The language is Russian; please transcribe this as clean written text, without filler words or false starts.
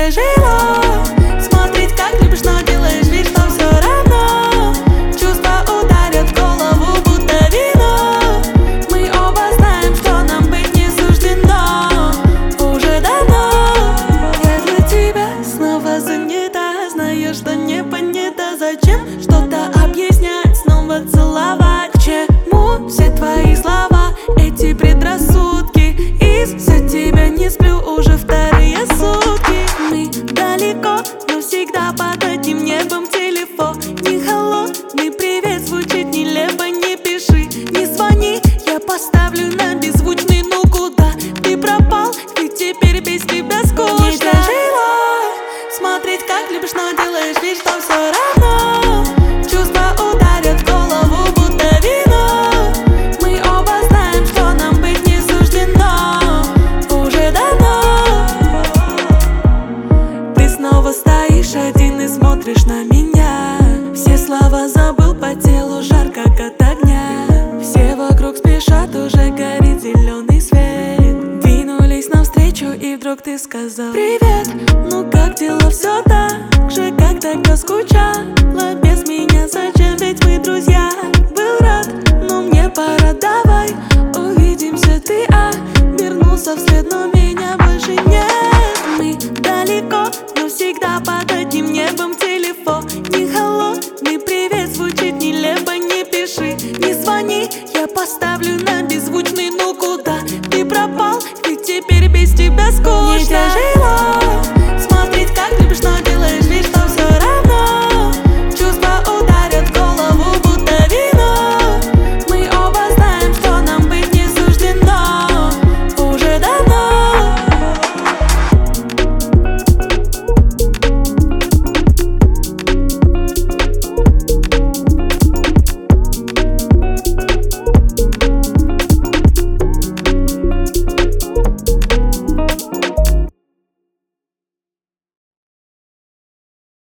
тяжело смотреть, как любишь, но делаешь вид, что все равно. Чувства ударят в голову, будто вино. Мы оба знаем, что нам быть не суждено уже давно. Я для тебя снова занята, знаешь, что не понято. Зачем что-то объяснять, снова целовать? К чему все твои слова, эти предрассудки? Из-за тебя не сплю уже вторые сутки. Мы далеко, но всегда под одним небом. Телефон не холодный, привет звучит нелепо. Не пиши, не звони, я поставлю на беззвучный. Ну куда ты пропал, ведь теперь без тебя скучно. Не тяжело смотреть, как любишь, но делаешь вид, что все равно. Чувства ударят в голову, будто вино. Мы оба знаем, что нам быть не суждено уже давно. Ты снова стоишь один и смотришь на меня. Все слова забыл, по телу жар, как от огня. Все вокруг спешат, уже горит зеленый свет. Двинулись навстречу, и вдруг ты сказал: привет, ну как дела? Все так же, как тогда скучала без меня. Зачем, ведь мы друзья. Был рад, но мне пора, давай увидимся. Ты вернулся вслед, но меня больше нет. Мы далеко, но всегда под одним небом. Телефон не холодный, привет звучит нелепо. Не пиши, не звони, я поставлю на беззвучный. Ну куда ты пропал, ведь теперь без тебя скучно. Не тяжело